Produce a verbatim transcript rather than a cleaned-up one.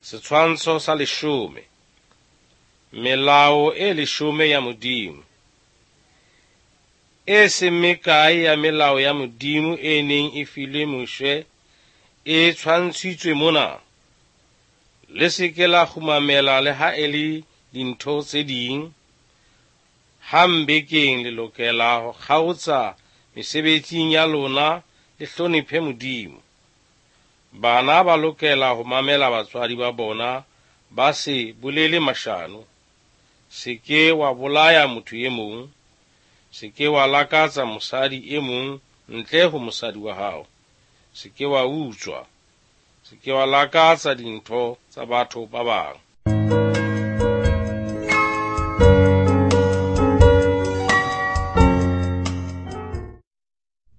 Setshwantsho sa leshome. Melao e leshome ya Modimo. E se mekae ya melao ya Modimo e neng e filwe Moshe e tshwantshitswe mona. Le se ke la khumamela le ha e le dintho tse ding. Hambekeng le lokela ho kgaotsa mesebetsing ya lona le hloniphe Modimo. Bana ba lokela ho mamela batswadi ba bona, ba se bolele mashano. Se ke wa bolaya motho e mong, se ke wa lakatsa mosadi e mong ntle ho mosadi wa hao, se ke wa utswa, se ke wa lakatsa dintho tsa batho ba bang.